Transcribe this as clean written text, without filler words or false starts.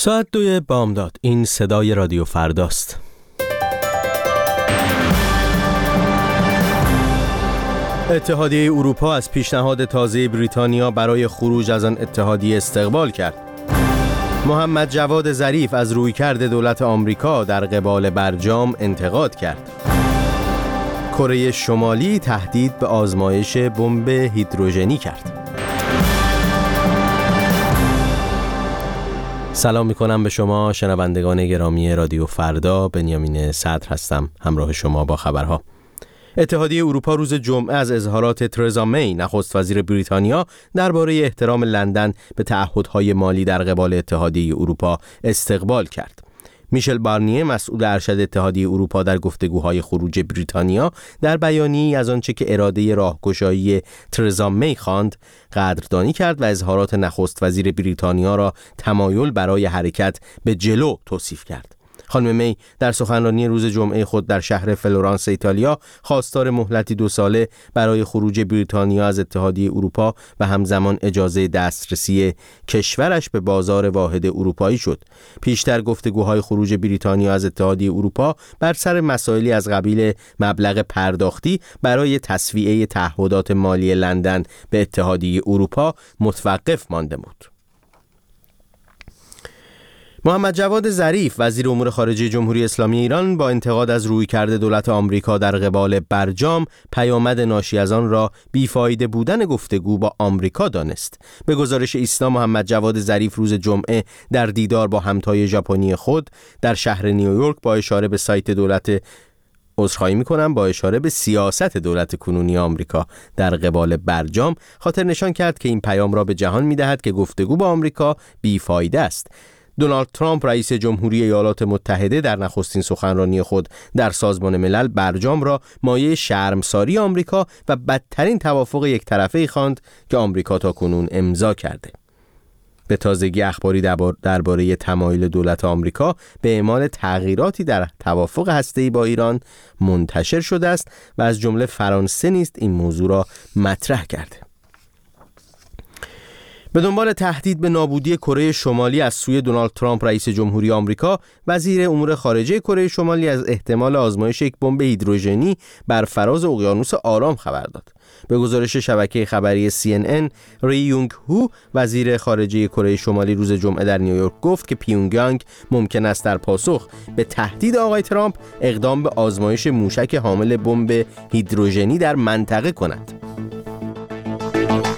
ساعت 2 بامداد. این صدای رادیو فرداست. اتحادیه اروپا از پیشنهاد تازه بریتانیا برای خروج از آن اتحادیه استقبال کرد. محمد جواد ظریف از رویکرد دولت آمریکا در قبال برجام انتقاد کرد. کره شمالی تهدید به آزمایش بمب هیدروژنی کرد. سلام میکنم به شما شنوندگان گرامی رادیو فردا. بنیامین صدر هستم، همراه شما با خبرها. اتحادیه اروپا روز جمعه از اظهارات ترزا می، نخست وزیر بریتانیا، درباره احترام لندن به تعهدهای مالی در قبال اتحادیه اروپا استقبال کرد. میشل بارنیه، مسئول ارشد اتحادیه اروپا، در گفتگوهای خروج بریتانیا در بیانیه‌ای از آنچه که اراده راهگشایی ترزا می خواند قدردانی کرد و اظهارات نخست وزیر بریتانیا را تمایل برای حرکت به جلو توصیف کرد. خانم می در سخنرانی روز جمعه خود در شهر فلورانس ایتالیا خواستار مهلتی 2 ساله برای خروج بریتانیا از اتحادیه اروپا و همزمان اجازه دسترسی کشورش به بازار واحد اروپایی شد. پیشتر گفتگوهای خروج بریتانیا از اتحادیه اروپا بر سر مسائلی از قبیل مبلغ پرداختی برای تسویه تعهدات مالی لندن به اتحادیه اروپا متوقف مانده بود. محمد جواد ظریف، وزیر امور خارجه جمهوری اسلامی ایران، با انتقاد از رویکرد دولت آمریکا در قبال برجام، پیامد ناشی از آن را بیفایده بودن گفتگو با آمریکا دانست. به گزارش ایسنا، محمد جواد ظریف روز جمعه در دیدار با همتای ژاپنی خود در شهر نیویورک با اشاره به سایت با اشاره به سیاست دولت کنونی آمریکا در قبال برجام خاطر نشان کرد که این پیام را به جهان می‌دهد که گفتگو با آمریکا بیفایده است. دونالد ترامپ، رئیس جمهوری ایالات متحده، در نخستین سخنرانی خود در سازمان ملل برجام را مایه شرمساری آمریکا و بدترین توافق یک طرفه‌ای خواند که آمریکا تاکنون امضا کرده. به تازگی اخباری درباره تمایل دولت آمریکا به اعمال تغییراتی در توافق هسته‌ای با ایران منتشر شده است و از جمله فرانسه نیز این موضوع را مطرح کرده. به دنبال تهدید به نابودی کره شمالی از سوی دونالد ترامپ، رئیس جمهوری آمریکا، وزیر امور خارجه کره شمالی از احتمال آزمایش یک بمب هیدروژنی بر فراز اقیانوس آرام خبر داد. به گزارش شبکه خبری CNN، ری یونگ هو، وزیر خارجه کره شمالی، روز جمعه در نیویورک گفت که پیونگیانگ ممکن است در پاسخ به تهدید آقای ترامپ اقدام به آزمایش موشک حامل بمب هیدروژنی در منطقه کند.